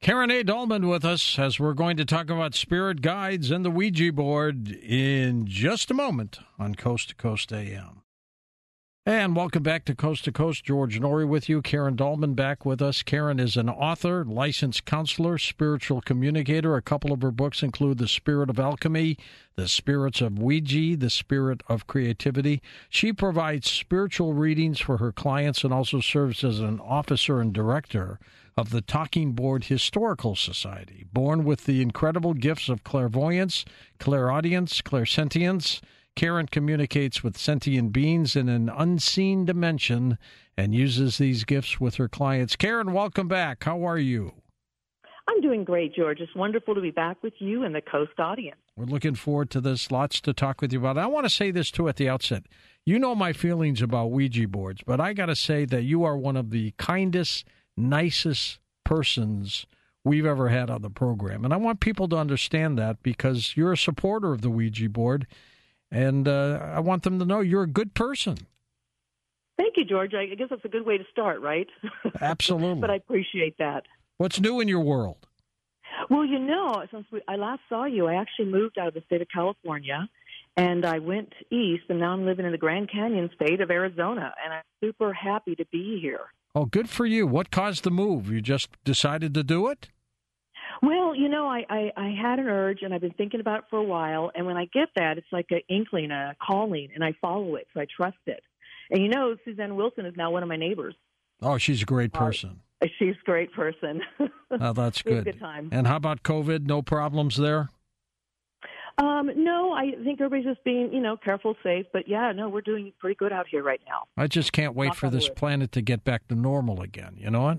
Karen A. Dolman with us as we're going to talk about spirit guides and the Ouija board in just a moment on Coast to Coast AM. And welcome back to Coast. George Noory with you. Karen Dolman back with us. Karen is an author, licensed counselor, spiritual communicator. A couple of her books include The Spirit of Alchemy, The Spirits of Ouija, The Spirit of Creativity. She provides spiritual readings for her clients and also serves as an officer and director of the Talking Board Historical Society. Born with the incredible gifts of clairvoyance, clairaudience, clairsentience, Karen communicates with sentient beings in an unseen dimension and uses these gifts with her clients. Karen, welcome back. How are you? I'm doing great, George. It's wonderful to be back with you and the Coast audience. We're looking forward to this. Lots to talk with you about. I want to say this, too, at the outset. You know my feelings about Ouija boards, but I got to say that you are one of the kindest, nicest persons we've ever had on the program. And I want people to understand that because you're a supporter of the Ouija board. And I want them to know you're a good person. Thank you, George. I guess that's a good way to start, right? Absolutely. But I appreciate that. What's new in your world? Well, since I last saw you, I actually moved out of the state of California, and I went east, and now I'm living in the Grand Canyon state of Arizona, and I'm super happy to be here. Oh, good for you. What caused the move? You just decided to do it? Well, I had an urge, and I've been thinking about it for a while, and when I get that, it's like an inkling, a calling, and I follow it, so I trust it. And Suzanne Wilson is now one of my neighbors. Oh, she's a great person. She's a great person. Oh, that's good. It was a good time. And how about COVID? No problems there? No, I think everybody's just being, careful, safe. But, we're doing pretty good out here right now. I just can't wait for this planet to get back to normal again. You know what?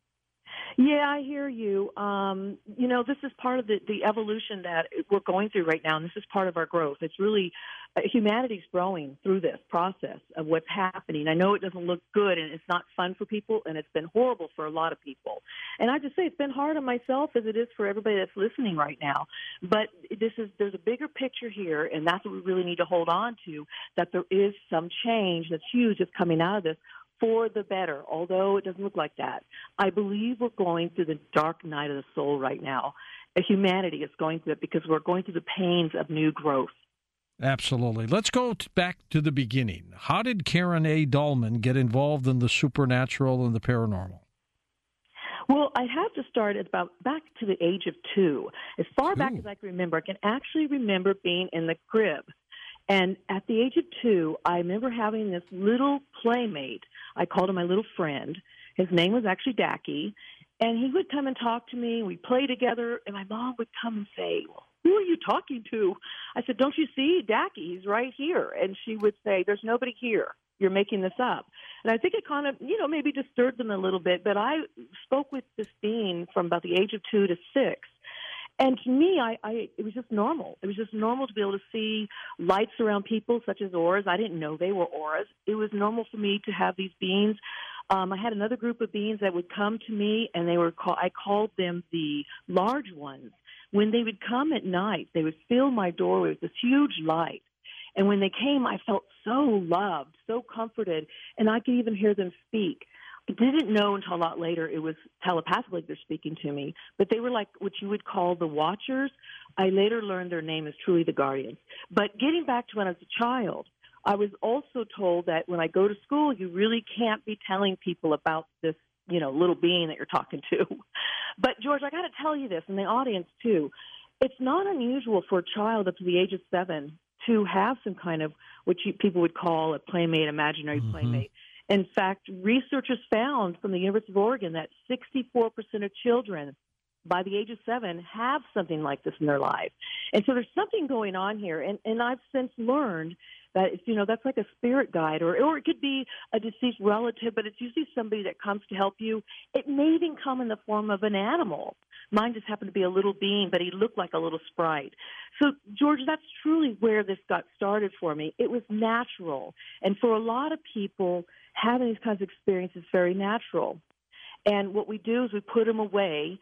Yeah, I hear you. This is part of the evolution that we're going through right now, and this is part of our growth. It's really humanity's growing through this process of what's happening. I know it doesn't look good, and it's not fun for people, and it's been horrible for a lot of people. And I just say it's been hard on myself as it is for everybody that's listening right now. But there's a bigger picture here, and that's what we really need to hold on to, that there is some change that's huge that's coming out of this, for the better, although it doesn't look like that. I believe we're going through the dark night of the soul right now. Humanity is going through it because we're going through the pains of new growth. Absolutely. Let's go back to the beginning. How did Karen A. Dolman get involved in the supernatural and the paranormal? Well, I have to start at about back to the age of 2. As far back as I can remember, I can actually remember being in the crib. And at the age of 2, I remember having this little playmate. I called him my little friend. His name was actually Dacky. And he would come and talk to me. We'd play together. And my mom would come and say, well, who are you talking to? I said, don't you see Dacky? He's right here. And she would say, there's nobody here. You're making this up. And I think it kind of, maybe disturbed them a little bit. But I spoke with this being from about the age of 2 to 6. And to me, it was just normal. It was just normal to be able to see lights around people, such as auras. I didn't know they were auras. It was normal for me to have these beings. I had another group of beings that would come to me, and I called them the large ones. When they would come at night, they would fill my doorway with this huge light. And when they came, I felt so loved, so comforted, and I could even hear them speak. I didn't know until a lot later it was telepathically they're speaking to me, but they were like what you would call the watchers. I later learned their name is truly the guardians. But getting back to when I was a child, I was also told that when I go to school, you really can't be telling people about this, little being that you're talking to. But, George, I got to tell you this, and the audience, too. It's not unusual for a child up to the age of 7 to have some kind of what people would call a playmate, imaginary playmate. In fact, researchers found from the University of Oregon that 64% of children by the age of 7 have something like this in their life. And so there's something going on here. And I've since learned that, that's like a spirit guide, or it could be a deceased relative, but it's usually somebody that comes to help you. It may even come in the form of an animal. Mine just happened to be a little being, but he looked like a little sprite. So, George, that's truly where this got started for me. It was natural. And for a lot of people, having these kinds of experiences is very natural. And what we do is we put them away.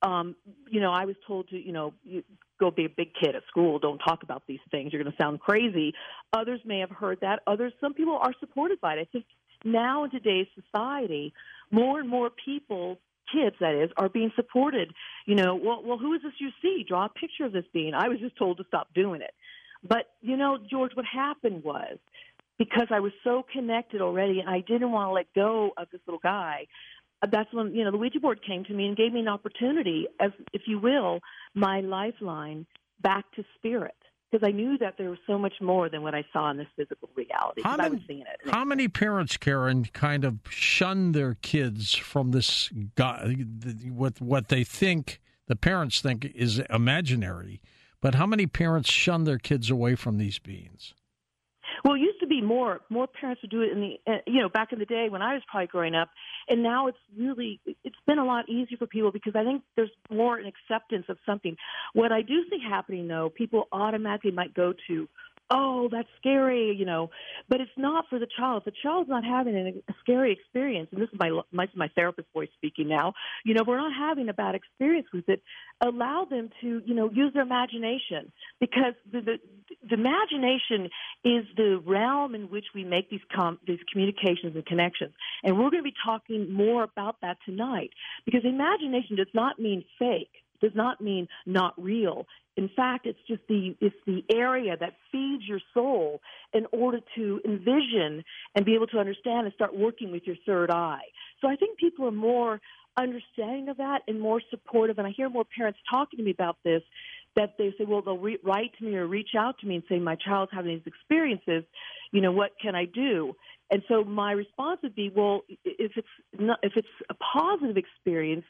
I was told to, you go be a big kid at school. Don't talk about these things. You're going to sound crazy. Others may have heard that. Some people are supported by it. I think now in today's society, more and more people kids, that is, are being supported. Well, who is this you see? Draw a picture of this being. I was just told to stop doing it. But, George, what happened was, because I was so connected already and I didn't want to let go of this little guy, that's when, the Ouija board came to me and gave me an opportunity, as, if you will, my lifeline back to spirit. Because I knew that there was so much more than what I saw in this physical reality. I was seeing it. How many parents, Karen, kind of shun their kids from this guy, what they think, the parents think is imaginary, but how many parents shun their kids away from these beings? Well, it used to be more parents would do it in the back in the day when I was probably growing up, and now it's been a lot easier for people because I think there's more an acceptance of something. What I do see happening, though, people automatically might go to, oh, that's scary, but it's not for the child. If the child's not having a scary experience, and this is my therapist voice speaking now, we're not having a bad experience with it, allow them to, use their imagination, because the imagination is the realm in which we make these communications and connections. And we're going to be talking more about that tonight, because imagination does not mean fake, does not mean not real. In fact, it's the area that feeds your soul in order to envision and be able to understand and start working with your third eye. So I think people are more understanding of that and more supportive. And I hear more parents talking to me about this, that they say, well, they'll write to me or reach out to me and say, my child's having these experiences, what can I do? And so my response would be, well, if it's a positive experience,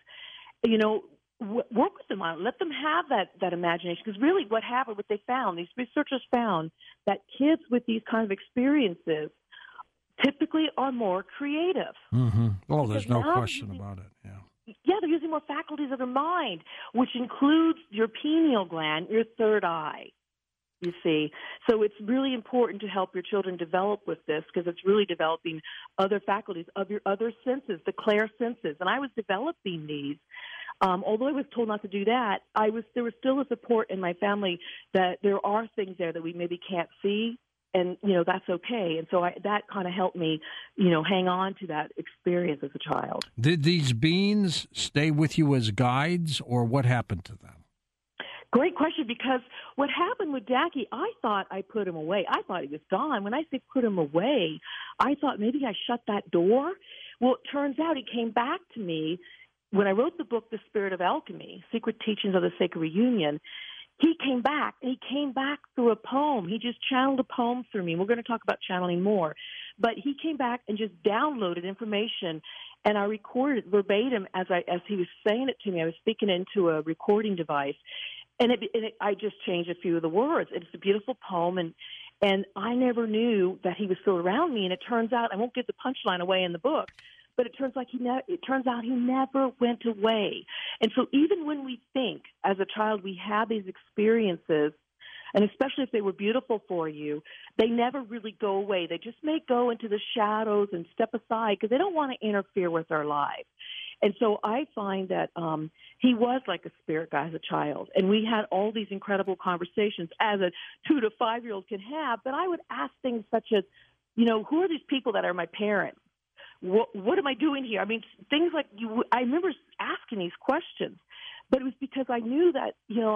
work with them on it. Let them have that imagination. Because really what happened, what they found, these researchers found that kids with these kinds of experiences typically are more creative. Mm-hmm. Oh, there's no question about it. Yeah, they're using more faculties of their mind, which includes your pineal gland, your third eye, you see. So it's really important to help your children develop with this, because it's really developing other faculties of your other senses, the clair senses. And I was developing these. Although I was told not to do that, there was still a support in my family that there are things there that we maybe can't see, and, that's okay. And so that kind of helped me, hang on to that experience as a child. Did these beings stay with you as guides, or what happened to them? Great question, because what happened with Jackie, I thought I put him away. I thought he was gone. When I say put him away, I thought maybe I shut that door. Well, it turns out he came back to me. When I wrote the book, The Spirit of Alchemy, Secret Teachings of the Sacred Reunion, he came back, and he came back through a poem. He just channeled a poem through me. We're going to talk about channeling more. But he came back and just downloaded information, and I recorded it verbatim as he was saying it to me. I was speaking into a recording device, and I just changed a few of the words. It's a beautiful poem, and I never knew that he was still around me. And it turns out, I won't give the punchline away in the book, but it turns out he never went away. And so even when we think as a child we have these experiences, and especially if they were beautiful for you, they never really go away. They just may go into the shadows and step aside because they don't want to interfere with our lives. And so I find that he was like a spirit guy as a child. And we had all these incredible conversations as a 2 to 5-year-old can have. But I would ask things such as, who are these people that are my parents? What am I doing here? I mean, things like I remember asking these questions, but it was because I knew that,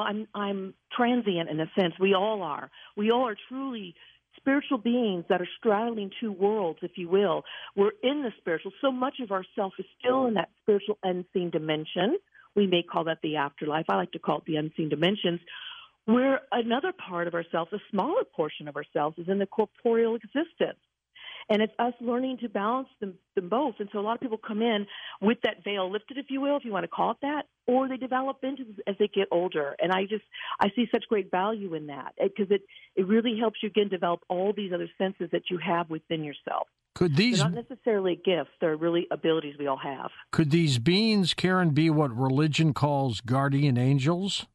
I'm transient in a sense. We all are. We all are truly spiritual beings that are straddling two worlds, if you will. We're in the spiritual. So much of ourself is still in that spiritual unseen dimension. We may call that the afterlife. I like to call it the unseen dimensions, where another part of ourselves, a smaller portion of ourselves, is in the corporeal existence. And it's us learning to balance them both. And so a lot of people come in with that veil lifted, if you will, if you want to call it that, or they develop into this as they get older. And I see such great value in that, because it really helps you, again, develop all these other senses that you have within yourself. They're not necessarily gifts. They're really abilities we all have. Could these beings, Karen, be what religion calls guardian angels?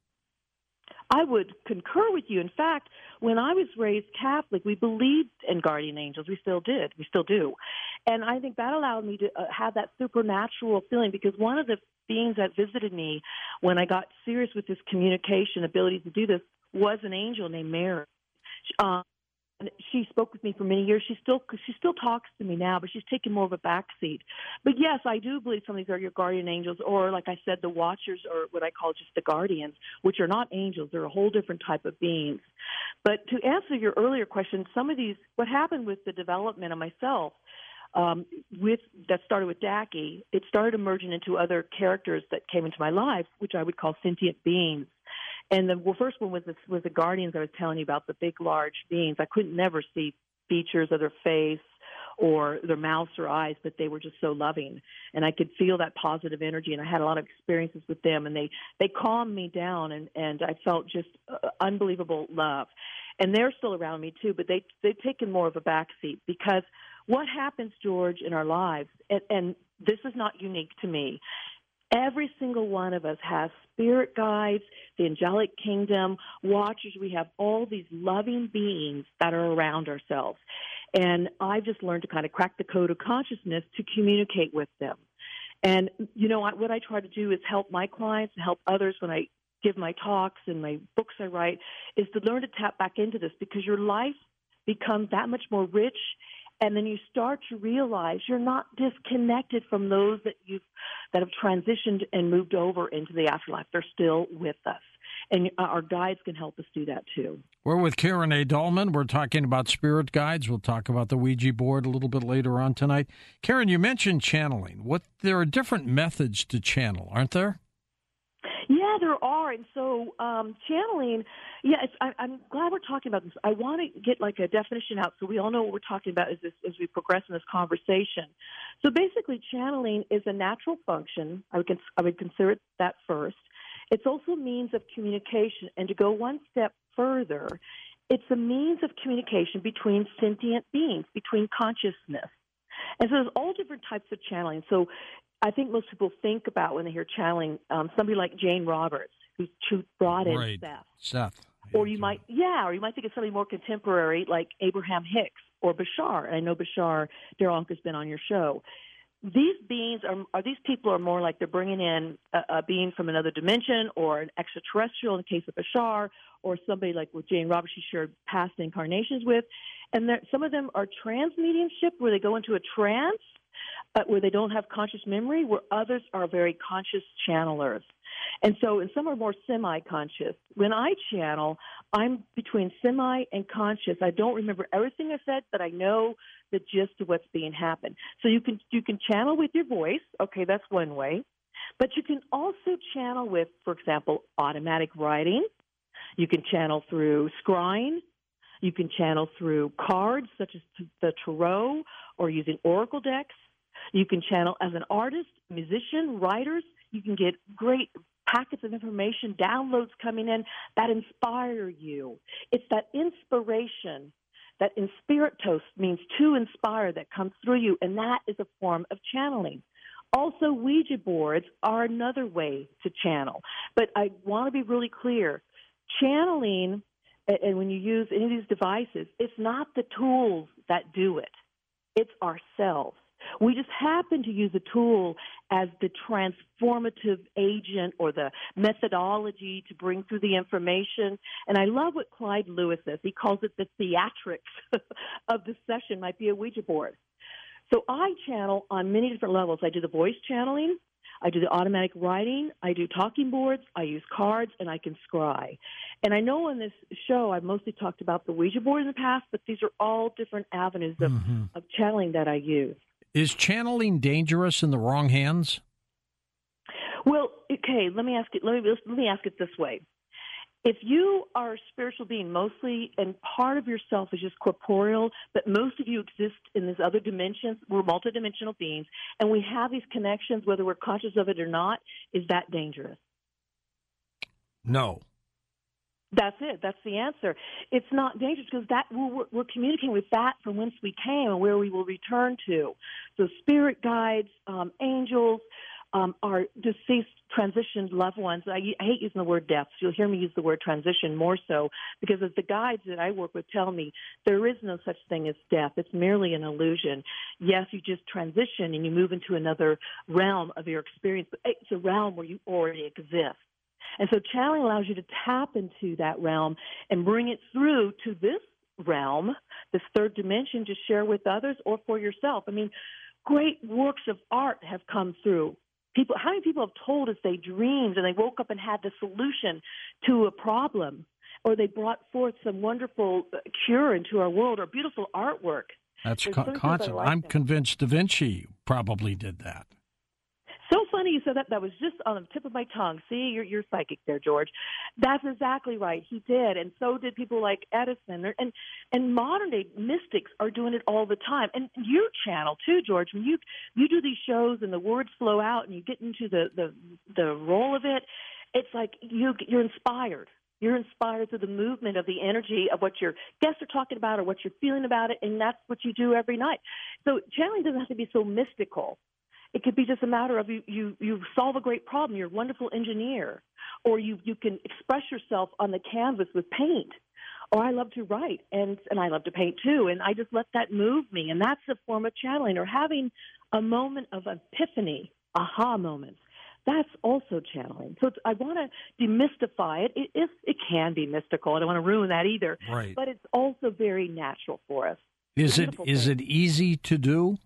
I would concur with you. In fact, when I was raised Catholic, we believed in guardian angels. We still did. We still do. And I think that allowed me to have that supernatural feeling, because one of the beings that visited me when I got serious with this communication ability to do this was an angel named Mary. And she spoke with me for many years. She still talks to me now, but she's taken more of a backseat. But yes, I do believe some of these are your guardian angels, or like I said, the watchers, or what I call just the guardians, which are not angels. They're a whole different type of beings. But to answer your earlier question, some of these, what happened with the development of myself, that started with Daki, it started emerging into other characters that came into my life, which I would call sentient beings. And the first one was the guardians I was telling you about, the big, large beings. I couldn't never see features of their face or their mouths or eyes, but they were just so loving. And I could feel that positive energy, and I had a lot of experiences with them, and they calmed me down, and I felt just unbelievable love. And they're still around me, too, but they've taken more of a backseat, because what happens, George, in our lives, and this is not unique to me, every single one of us has spirit guides, the angelic kingdom, watchers. We have all these loving beings that are around ourselves. And I've just learned to kind of crack the code of consciousness to communicate with them. And, what I try to do is help my clients and help others when I give my talks and my books I write, is to learn to tap back into this, because your life becomes that much more rich. And then you start to realize you're not disconnected from those that have transitioned and moved over into the afterlife. They're still with us. And our guides can help us do that, too. We're with Karen A. Dahlman. We're talking about spirit guides. We'll talk about the Ouija board a little bit later on tonight. Karen, you mentioned channeling. There are different methods to channel, aren't there? Yeah, there are. And so channeling, I'm glad we're talking about this. I want to get like a definition out so we all know what we're talking about as we progress in this conversation. So basically, channeling is a natural function. I would consider it that first. It's also a means of communication. And to go one step further, it's a means of communication between sentient beings, between consciousness. And so there's all different types of channeling. So I think most people think about when they hear channeling, somebody like Jane Roberts, who brought in Seth. Or you might think of somebody more contemporary like Abraham Hicks or Bashar. And I know Bashar, Darryl Anker's been on your show. These beings these people are more like they're bringing in a being from another dimension, or an extraterrestrial in the case of Bashar, or somebody like with Jane Roberts she shared past incarnations with. And some of them are trans-mediumship, where they go into a trance, where they don't have conscious memory, where others are very conscious channelers. And some are more semi-conscious. When I channel, I'm between semi and conscious. I don't remember everything I said, but I know the gist of what's being happened. So you can channel with your voice. Okay, that's one way. But you can also channel with, for example, automatic writing. You can channel through scrying. You can channel through cards, such as the tarot, or using oracle decks. You can channel as an artist, musician, writers. You can get great packets of information, downloads coming in that inspire you. It's that inspiration, that inspiritos means to inspire, that comes through you, and that is a form of channeling. Also, Ouija boards are another way to channel. But I want to be really clear. Channeling, and when you use any of these devices, it's not the tools that do it. It's ourselves. We just happen to use a tool as the transformative agent or the methodology to bring through the information. And I love what Clyde Lewis says. He calls it the theatrics of the session might be a Ouija board. So I channel on many different levels. I do the voice channeling. I do the automatic writing. I do talking boards. I use cards, and I can scry. And I know on this show I've mostly talked about the Ouija board in the past, but these are all different avenues of channeling that I use. Is channeling dangerous in the wrong hands? Well, okay, let me ask it this way. If you are a spiritual being mostly, and part of yourself is just corporeal, but most of you exist in these other dimensions, we're multidimensional beings, and we have these connections whether we're conscious of it or not, is that dangerous? No. That's it. That's the answer. It's not dangerous because we're communicating with that from whence we came and where we will return to. So spirit guides, angels, our deceased, transitioned loved ones. I hate using the word death. So you'll hear me use the word transition more so because as the guides that I work with tell me, there is no such thing as death. It's merely an illusion. Yes, you just transition and you move into another realm of your experience, but it's a realm where you already exist. And so channeling allows you to tap into that realm and bring it through to this realm, this third dimension, to share with others or for yourself. I mean, great works of art have come through. How many people have told us they dreamed and they woke up and had the solution to a problem, or they brought forth some wonderful cure into our world, or beautiful artwork? That's constant. I'm convinced Da Vinci probably did that. So funny you said that. That was just on the tip of my tongue. See, you're psychic there, George. That's exactly right. He did, and so did people like Edison. And modern day mystics are doing it all the time. And you channel too, George. When you do these shows and the words flow out and you get into the role of it, it's like you're inspired. You're inspired through the movement of the energy of what your guests are talking about or what you're feeling about it, and that's what you do every night. So channeling doesn't have to be so mystical. It could be just a matter of you solve a great problem. You're a wonderful engineer, or you can express yourself on the canvas with paint. Or I love to write, and I love to paint too, and I just let that move me, and that's a form of channeling, or having a moment of epiphany, aha moments. That's also channeling. So I want to demystify it. It can be mystical. I don't want to ruin that either. Right. But it's also very natural for us. Is it easy to do?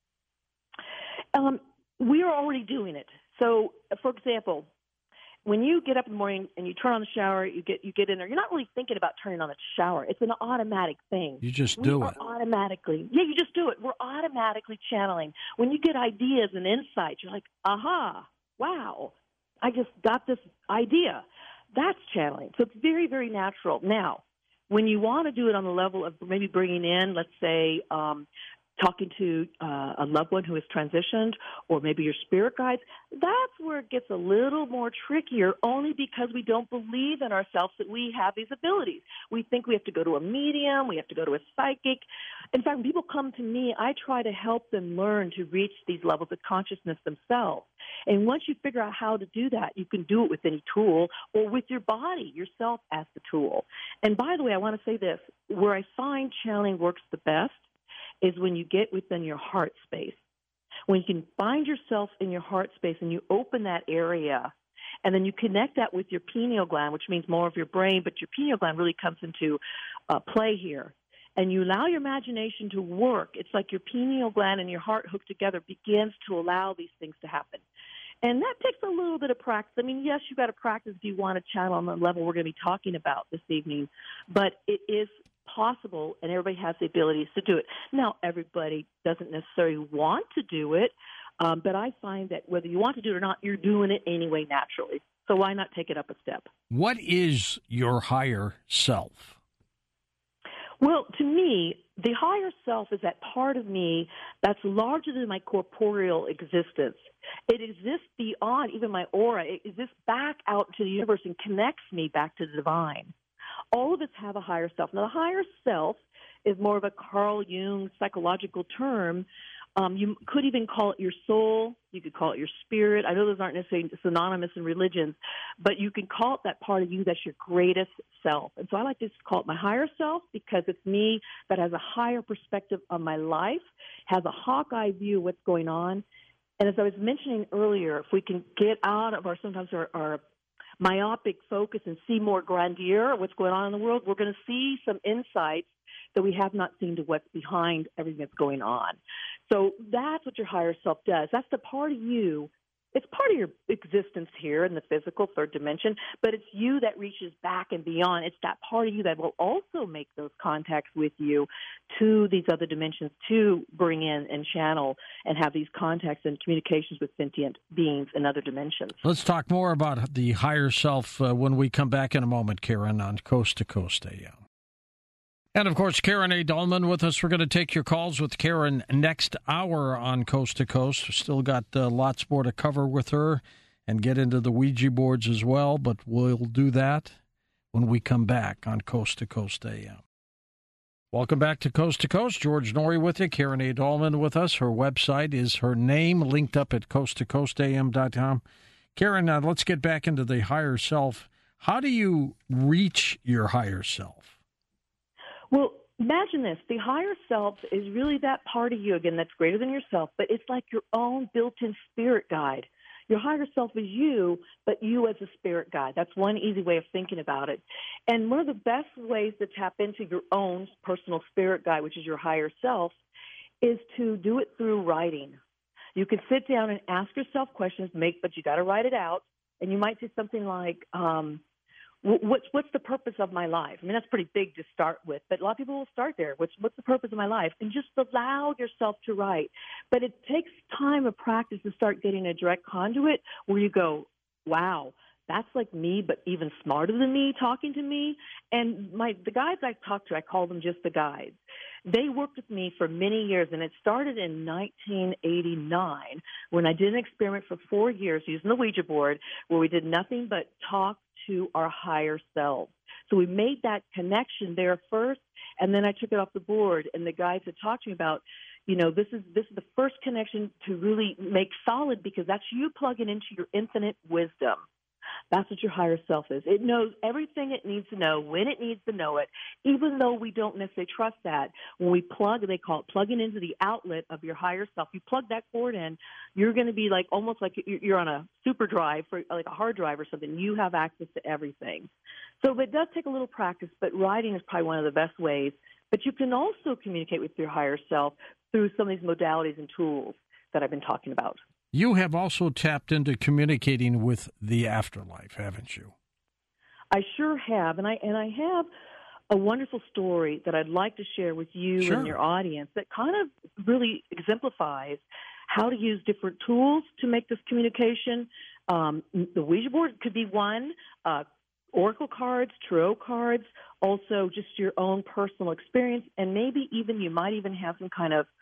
We are already doing it. So, for example, when you get up in the morning and you turn on the shower, you get in there. You're not really thinking about turning on the shower. It's an automatic thing. You just do it automatically. Yeah, you just do it. We're automatically channeling. When you get ideas and insights, you're like, aha, wow, I just got this idea. That's channeling. So it's very, very natural. Now, when you want to do it on the level of maybe bringing in, let's say, talking to a loved one who has transitioned, or maybe your spirit guides, that's where it gets a little more trickier, only because we don't believe in ourselves that we have these abilities. We think we have to go to a medium, we have to go to a psychic. In fact, when people come to me, I try to help them learn to reach these levels of consciousness themselves. And once you figure out how to do that, you can do it with any tool or with your body, yourself as the tool. And by the way, I want to say this, where I find channeling works the best is when you get within your heart space. When you can find yourself in your heart space and you open that area, and then you connect that with your pineal gland, which means more of your brain, but your pineal gland really comes into play here. And you allow your imagination to work. It's like your pineal gland and your heart hooked together begins to allow these things to happen. And that takes a little bit of practice. I mean, yes, you've got to practice if you want to channel on the level we're going to be talking about this evening, but it is possible, and everybody has the abilities to do it. Now, everybody doesn't necessarily want to do it, but I find that whether you want to do it or not, you're doing it anyway naturally. So why not take it up a step? What is your higher self? Well, to me, the higher self is that part of me that's larger than my corporeal existence. It exists beyond even my aura. It exists back out to the universe and connects me back to the divine. All of us have a higher self. Now, the higher self is more of a Carl Jung psychological term. You could even call it your soul. You could call it your spirit. I know those aren't necessarily synonymous in religions, but you can call it that part of you that's your greatest self. And so I like to call it my higher self because it's me that has a higher perspective on my life, has a hawk-eye view of what's going on. And as I was mentioning earlier, if we can get out of sometimes our myopic focus and see more grandeur, what's going on in the world, we're going to see some insights that we have not seen to what's behind everything that's going on. So that's what your higher self does. That's the part of you. It's part of your existence here in the physical third dimension, but it's you that reaches back and beyond. It's that part of you that will also make those contacts with you to these other dimensions to bring in and channel and have these contacts and communications with sentient beings in other dimensions. Let's talk more about the higher self when we come back in a moment, Karen, on Coast to Coast AM. And, of course, Karen A. Dahlman with us. We're going to take your calls with Karen next hour on Coast to Coast. We've still got lots more to cover with her and get into the Ouija boards as well, but we'll do that when we come back on Coast to Coast AM. Welcome back to Coast. George Noory with you. Karen A. Dahlman with us. Her website is her name, linked up at coasttocoastam.com. Karen, let's get back into the higher self. How do you reach your higher self? Well, imagine this. The higher self is really that part of you, again, that's greater than yourself, but it's like your own built-in spirit guide. Your higher self is you, but you as a spirit guide. That's one easy way of thinking about it. And one of the best ways to tap into your own personal spirit guide, which is your higher self, is to do it through writing. You can sit down and ask yourself questions, but you got to write it out. And you might say something like, what's the purpose of my life? I mean, that's pretty big to start with, but a lot of people will start there. What's the purpose of my life? And just allow yourself to write. But it takes time of practice to start getting a direct conduit where you go, wow, that's like me, but even smarter than me talking to me. And the guides I talk to, I call them just the guides. They worked with me for many years, and it started in 1989 when I did an experiment for 4 years using the Ouija board where we did nothing but talk to our higher selves. So we made that connection there first, and then I took it off the board, and the guides had talked to me about, this is the first connection to really make solid, because that's you plugging into your infinite wisdom. That's what your higher self is. It knows everything it needs to know when it needs to know it, even though we don't necessarily trust that. When we they call it plugging into the outlet of your higher self. You plug that cord in, you're going to be almost like you're on a super drive, like a hard drive or something. You have access to everything. So it does take a little practice, but writing is probably one of the best ways. But you can also communicate with your higher self through some of these modalities and tools that I've been talking about. You have also tapped into communicating with the afterlife, haven't you? I sure have, and I have a wonderful story that I'd like to share with you Sure. and your audience that kind of really exemplifies how to use different tools to make this communication. The Ouija board could be one, oracle cards, tarot cards, also just your own personal experience, and maybe even you might even have some kind of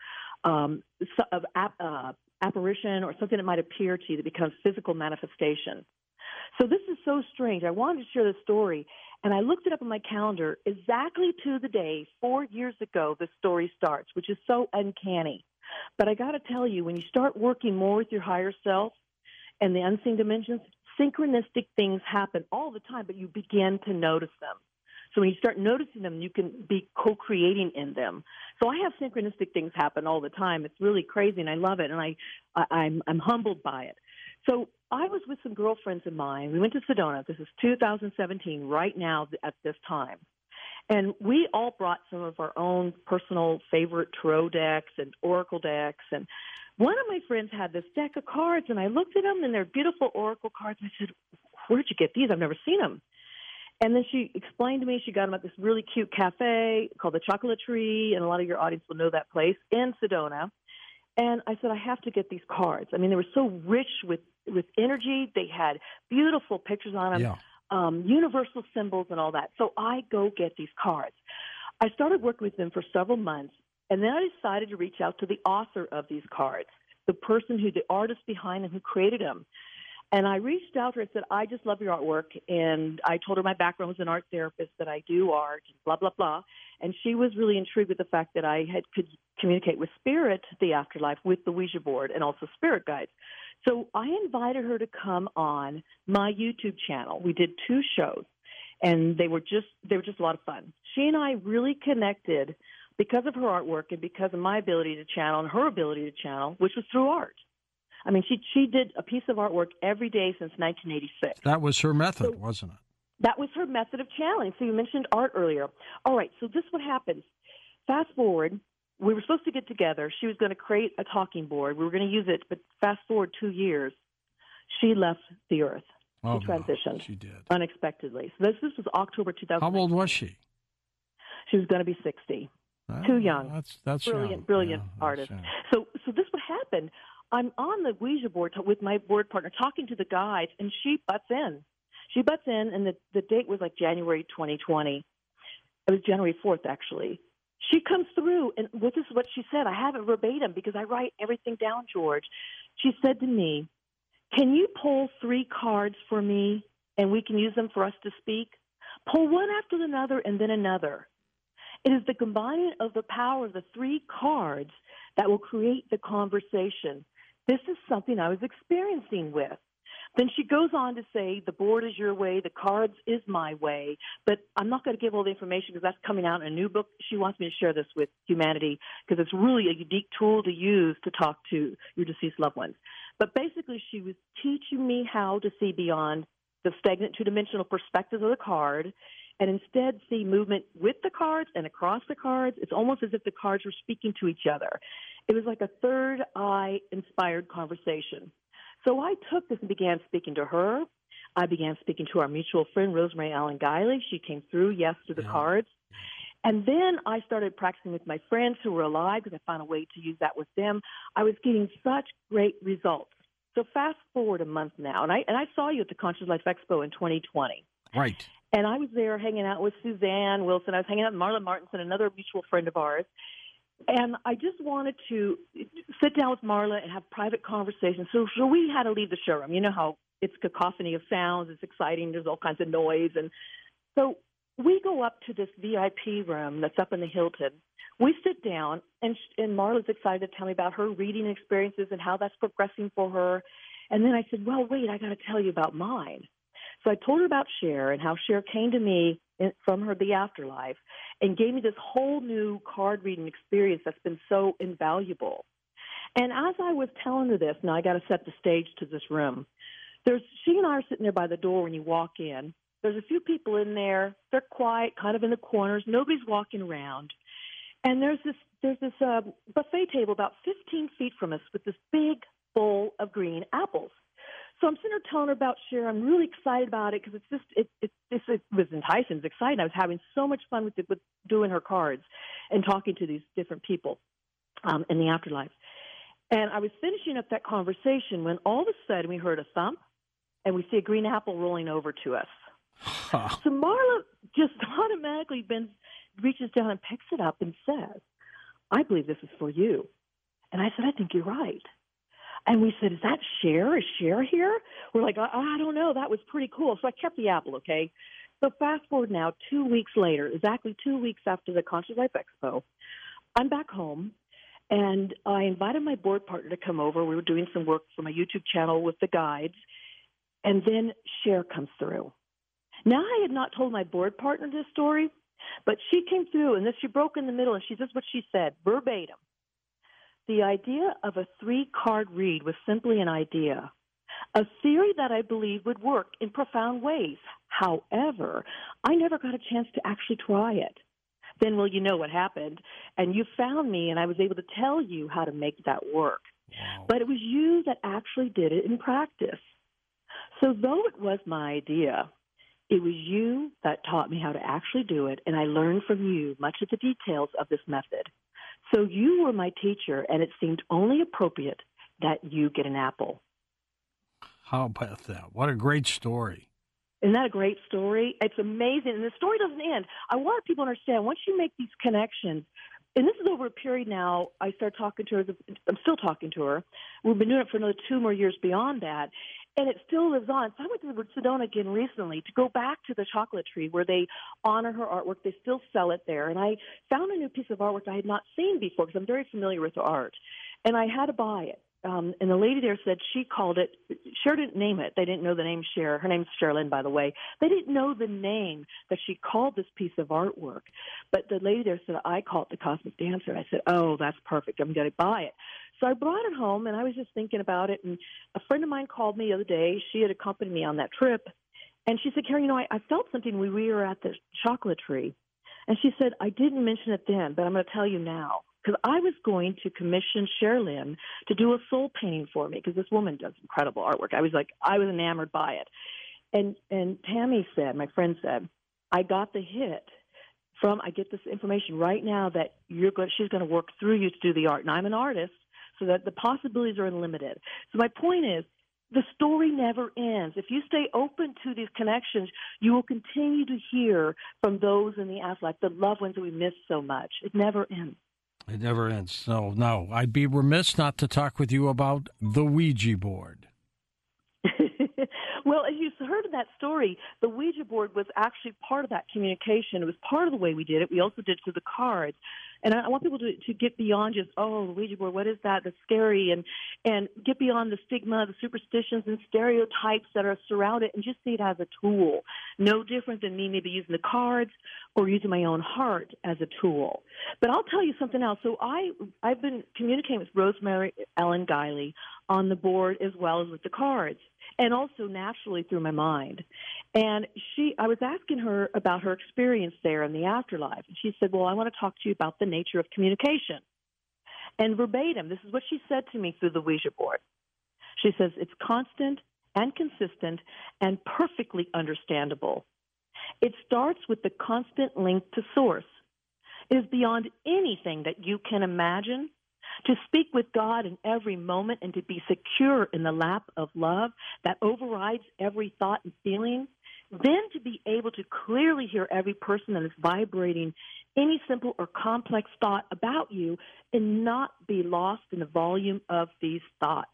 apparition or something that might appear to you that becomes physical manifestation. So this is so strange. I wanted to share this story, and I looked it up on my calendar exactly to the day 4 years ago this story starts, which is so uncanny. But I got to tell you, when you start working more with your higher self and the unseen dimensions, synchronistic things happen all the time, but you begin to notice them. So when you start noticing them, you can be co-creating in them. So I have synchronistic things happen all the time. It's really crazy, and I love it, and I'm humbled by it. So I was with some girlfriends of mine. We went to Sedona. This is 2017, right now at this time. And we all brought some of our own personal favorite tarot decks and oracle decks. And one of my friends had this deck of cards, and I looked at them, and they're beautiful oracle cards. I said, where'd you get these? I've never seen them. And then she explained to me she got them at this really cute cafe called the Chocolate Tree, and a lot of your audience will know that place, in Sedona. And I said, I have to get these cards. I mean, they were so rich with energy. They had beautiful pictures on them, universal symbols and all that. So I go get these cards. I started working with them for several months, and then I decided to reach out to the author of these cards, the artist behind them who created them. And I reached out to her and said, I just love your artwork. And I told her my background was an art therapist, that I do art, blah, blah, blah. And she was really intrigued with the fact that I could communicate with spirit, the afterlife, with the Ouija board, and also spirit guides. So I invited her to come on my YouTube channel. We did 2 shows, and they were just a lot of fun. She and I really connected because of her artwork and because of my ability to channel and her ability to channel, which was through art. I mean, she did a piece of artwork every day since 1986. That was her method, wasn't it? That was her method of channeling. So you mentioned art earlier. All right, so this is what happens. Fast forward, we were supposed to get together. She was going to create a talking board. We were going to use it, but fast forward 2 years, she left the earth. She transitioned. She did. Unexpectedly. So this was October 2000. How old was she? She was going to be 60. Too young. That's brilliant young. artist. Young. So this what happened. I'm on the Ouija board with my board partner talking to the guides, and she butts in. And the date was like January 2020. It was January 4th, actually. She comes through, and this is what she said. I have it verbatim because I write everything down, George. She said to me, can you pull 3 cards for me, and we can use them for us to speak? Pull one after another and then another. It is the combining of the power of the 3 cards that will create the conversation. This is something I was experiencing with. Then she goes on to say, the board is your way, the cards is my way, but I'm not going to give all the information because that's coming out in a new book. She wants me to share this with humanity because it's really a unique tool to use to talk to your deceased loved ones. But basically, she was teaching me how to see beyond the stagnant two-dimensional perspectives of the card and instead see movement with the cards and across the cards. It's almost as if the cards were speaking to each other. It was like a third eye-inspired conversation. So I took this and began speaking to her. I began speaking to our mutual friend, Rosemary Allen Guiley. She came through, yes, to the cards. And then I started practicing with my friends who were alive because I found a way to use that with them. I was getting such great results. So fast forward a month now, and I saw you at the Conscious Life Expo in 2020. Right. And I was there hanging out with Suzanne Wilson. I was hanging out with Marla Martinson, another mutual friend of ours. And I just wanted to sit down with Marla and have private conversations. So we had to leave the showroom. You know how it's cacophony of sounds. It's exciting. There's all kinds of noise. And so we go up to this VIP room that's up in the Hilton. We sit down, and Marla's excited to tell me about her reading experiences and how that's progressing for her. And then I said, well, wait, I got to tell you about mine. So I told her about Cher and how Cher came to me from the afterlife and gave me this whole new card reading experience that's been so invaluable. And as I was telling her this, now I got to set the stage to this room. She and I are sitting there by the door when you walk in. There's a few people in there. They're quiet, kind of in the corners. Nobody's walking around. And there's this buffet table about 15 feet from us with this big bowl of green apples. So I'm sitting there telling her about Cher. I'm really excited about it because it was enticing. It was exciting. I was having so much fun with doing her cards and talking to these different people in the afterlife. And I was finishing up that conversation when all of a sudden we heard a thump and we see a green apple rolling over to us. Huh. So Marla just automatically reaches down and picks it up and says, I believe this is for you. And I said, I think you're right. And we said, is that Cher? Is Cher here? We're like, I don't know. That was pretty cool. So I kept the apple, okay? So fast forward now, 2 weeks later, exactly 2 weeks after the Conscious Life Expo, I'm back home, and I invited my board partner to come over. We were doing some work for my YouTube channel with the guides, and then Cher comes through. Now, I had not told my board partner this story, but she came through, and then she broke in the middle, and this is what she said, verbatim. The idea of a 3-card read was simply an idea, a theory that I believe would work in profound ways. However, I never got a chance to actually try it. Then, well, you know what happened, and you found me, and I was able to tell you how to make that work. Wow. But it was you that actually did it in practice. So though it was my idea, it was you that taught me how to actually do it, and I learned from you much of the details of this method. So you were my teacher, and it seemed only appropriate that you get an apple. How about that? What a great story. Isn't that a great story? It's amazing. And the story doesn't end. I want people to understand, once you make these connections, and this is over a period now, I started talking to her. I'm still talking to her. We've been doing it for another 2 more years beyond that. And it still lives on. So I went to Sedona again recently to go back to the chocolate tree where they honor her artwork. They still sell it there. And I found a new piece of artwork I had not seen before because I'm very familiar with the art. And I had to buy it. And the lady there said she called it, Cher didn't name it. They didn't know the name Cher. Her name's Sherilyn, by the way. They didn't know the name that she called this piece of artwork. But the lady there said, I call it the Cosmic Dancer. I said, oh, that's perfect. I'm going to buy it. So I brought it home, and I was just thinking about it. And a friend of mine called me the other day. She had accompanied me on that trip. And she said, Karen, I felt something when we were at the chocolate tree. And she said, I didn't mention it then, but I'm going to tell you now. Because I was going to commission Sherilyn to do a soul painting for me, because this woman does incredible artwork. I was enamored by it. And Tammy said, my friend said, I got the hit I get this information right now that she's going to work through you to do the art. And I'm an artist, so that the possibilities are unlimited. So my point is, the story never ends. If you stay open to these connections, you will continue to hear from those in the afterlife, the loved ones that we miss so much. It never ends. It never ends. So, no, I'd be remiss not to talk with you about the Ouija board. Well, as you heard in that story, the Ouija board was actually part of that communication. It was part of the way we did it. We also did it through the cards. And I want people to get beyond just, oh, the Ouija board, what is that? That's scary. And get beyond the stigma, the superstitions and stereotypes that are surrounded and just see it as a tool. No different than me maybe using the cards or using my own heart as a tool. But I'll tell you something else. So I've been communicating with Rosemary Ellen Guiley on the board as well as with the cards, and also naturally through my mind. And I was asking her about her experience there in the afterlife. And she said, well, I want to talk to you about the nature of communication. And verbatim, this is what she said to me through the Ouija board. She says, it's constant and consistent and perfectly understandable. It starts with the constant link to source. It is beyond anything that you can imagine. To speak with God in every moment and to be secure in the lap of love that overrides every thought and feeling, then to be able to clearly hear every person that is vibrating any simple or complex thought about you and not be lost in the volume of these thoughts.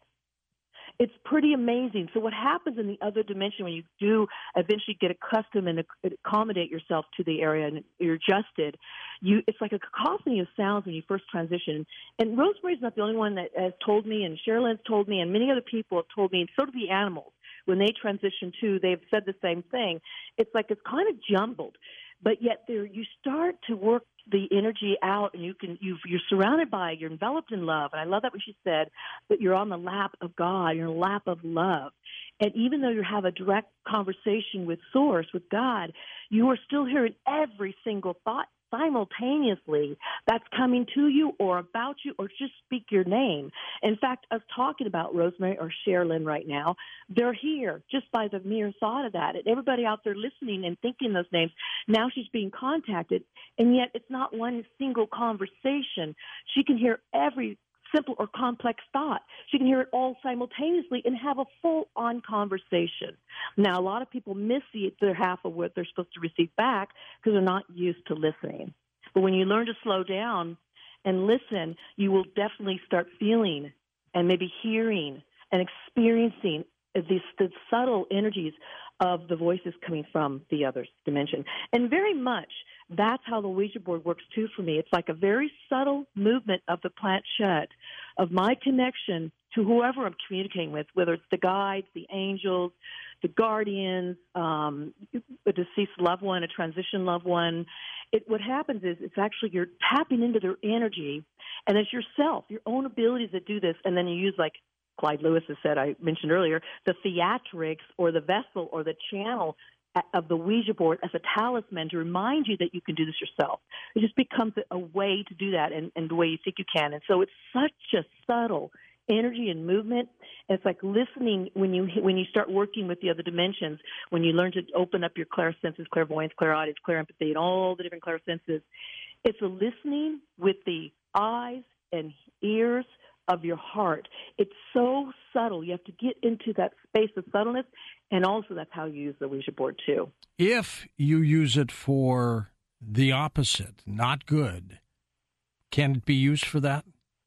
It's pretty amazing. So what happens in the other dimension when you do eventually get accustomed and accommodate yourself to the area and you're adjusted, it's like a cacophony of sounds when you first transition. And Rosemary's not the only one that has told me, and Sherilyn's told me, and many other people have told me, and so do the animals. When they transition too, they've said the same thing. It's like it's kind of jumbled, but yet you start to work the energy out, and you're surrounded by, you're enveloped in love. And I love that when she said that you're on the lap of God, you're in the lap of love. And even though you have a direct conversation with Source, with God, you are still hearing every single thought simultaneously that's coming to you or about you or just speak your name. In fact, us talking about Rosemary or Sherilyn right now, they're here just by the mere thought of that. And everybody out there listening and thinking those names, now she's being contacted, and yet it's not one single conversation. She can hear every simple or complex thought. She can hear it all simultaneously and have a full-on conversation. Now, a lot of people miss the other half of what they're supposed to receive back because they're not used to listening. But when you learn to slow down and listen, you will definitely start feeling and maybe hearing and experiencing the subtle energies of the voices coming from the other dimension. And very much, that's how the Ouija board works, too, for me. It's like a very subtle movement of the planchette, of my connection to whoever I'm communicating with, whether it's the guides, the angels, the guardians, a deceased loved one, a transition loved one. What happens is it's actually you're tapping into their energy, and it's yourself, your own abilities to do this, and then you use, like Clyde Lewis has said, I mentioned earlier, the theatrics or the vessel or the channel of the Ouija board as a talisman to remind you that you can do this yourself. It just becomes a way to do that and the way you think you can. And so it's such a subtle energy and movement. And it's like listening when you start working with the other dimensions, when you learn to open up your clairsenses, clairvoyance, clairaudience, clairempathy, and all the different clairsenses. It's a listening with the eyes and ears of your heart. It's so subtle. You have to get into that space of subtleness, and also that's how you use the Ouija board, too. If you use it for the opposite, not good, can it be used for that?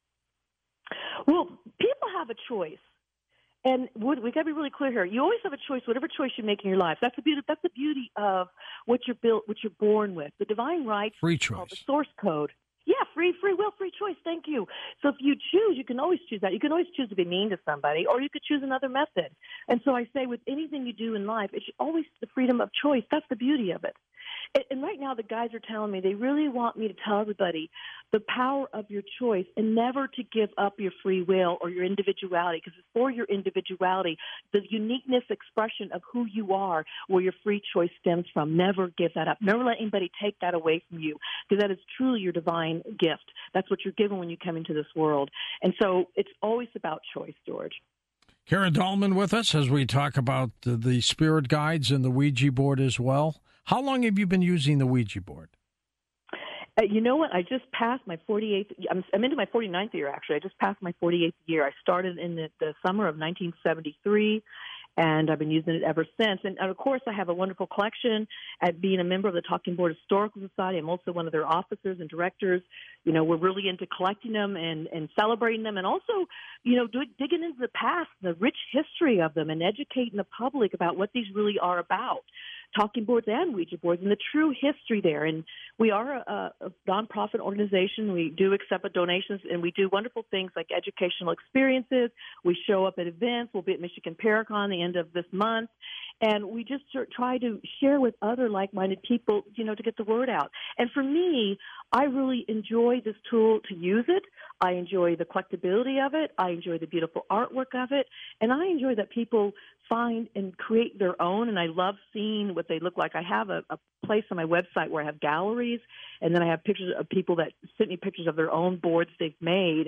Well, people have a choice. And we got to be really clear here. You always have a choice, whatever choice you make in your life. That's the beauty of what you're born with. The divine rights, free choice, the source code. Yeah, free will, free choice. Thank you. So if you choose, you can always choose that. You can always choose to be mean to somebody, or you could choose another method. And so I say with anything you do in life, it's always the freedom of choice. That's the beauty of it. And right now the guys are telling me they really want me to tell everybody the power of your choice and never to give up your free will or your individuality, because it's for your individuality, the uniqueness expression of who you are, where your free choice stems from. Never give that up. Never let anybody take that away from you, because that is truly your divine gift. That's what you're given when you come into this world. And so it's always about choice, George. Karen Dahlman with us as we talk about the spirit guides and the Ouija board as well. How long have you been using the Ouija board? You know what? I just passed my 48th. I'm into my 49th year, actually. I just passed my 48th year. I started in the summer of 1973, and I've been using it ever since. And of course, I have a wonderful collection. At being a member of the Talking Board Historical Society, I'm also one of their officers and directors. We're really into collecting them and celebrating them, and also, digging into the past, the rich history of them, and educating the public about what these really are about. Talking boards and Ouija boards and the true history there. And we are a nonprofit organization. We do accept donations, and we do wonderful things like educational experiences. We show up at events. We'll be at Michigan Paracon the end of this month. And we just try to share with other like-minded people, to get the word out. And for me, I really enjoy this tool to use it. I enjoy the collectability of it. I enjoy the beautiful artwork of it. And I enjoy that people find and create their own. And I love seeing what they look like. I have a place on my website where I have galleries, and then I have pictures of people that sent me pictures of their own boards they've made.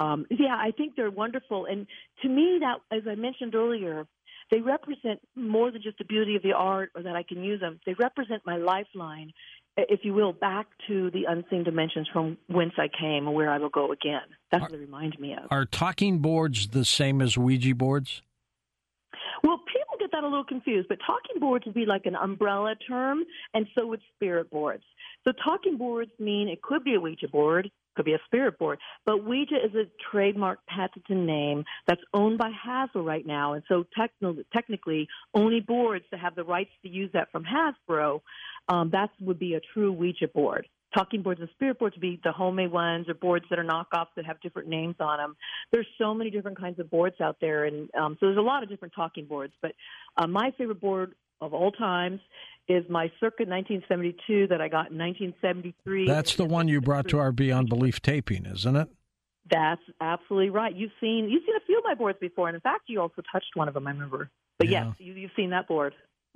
I think they're wonderful. And to me, that, as I mentioned earlier, they represent more than just the beauty of the art or that I can use them. They represent my lifeline, if you will, back to the unseen dimensions from whence I came and where I will go again. That's what they remind me of. Are talking boards the same as Ouija boards? Well, people get that a little confused, but talking boards would be like an umbrella term, and so would spirit boards. So talking boards mean it could be a Ouija board, could be a spirit board, but Ouija is a trademark patented name that's owned by Hasbro right now, and so technically only boards that have the rights to use that from Hasbro, that would be a true Ouija board. Talking boards and spirit boards would be the homemade ones or boards that are knockoffs that have different names on them. There's so many different kinds of boards out there, and so there's a lot of different talking boards. But my favorite board of all times is my Circa 1972 that I got in 1973. That's the one you brought to our Beyond Belief taping, isn't it? That's absolutely right. You've seen a few of my boards before, and in fact, you also touched one of them, I remember. But yes, you've seen that board.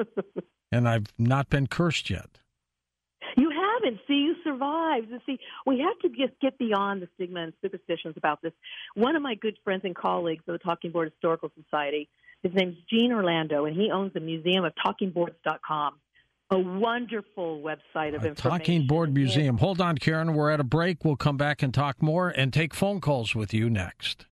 And I've not been cursed yet. You haven't. See, you survived. And see, we have to just get beyond the stigma and superstitions about this. One of my good friends and colleagues of the Talking Board Historical Society, his name's Gene Orlando, and he owns the Museum of TalkingBoards.com, a wonderful website of information. Talking Board Museum. Hold on, Karen. We're at a break. We'll come back and talk more and take phone calls with you next.